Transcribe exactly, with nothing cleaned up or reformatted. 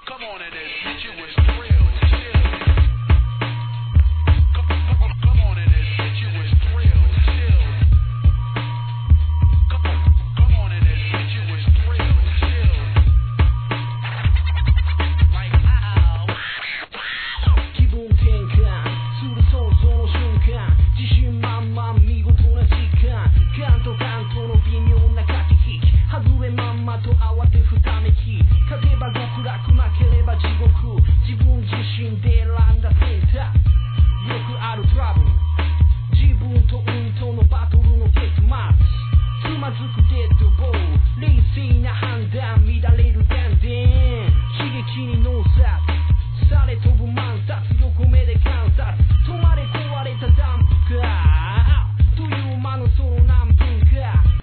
Come on in this bitch, you was thrilled, chill. Come, come, come on in this bitch, you was thrilled, chill. Come, come on in this bitch, you was thrilled, chill. Like ow. 気分転換する想像の瞬間、自信満々見事な時間、ガンとガンとの微妙な駆け引き、外れまんまと慌てふためき、勝てば極楽負ければ地獄、自分自身で選んだ選択、よくあるトラブル、自分と運とのバトルの結末、つまずくデッドボール、冷静な判断乱れる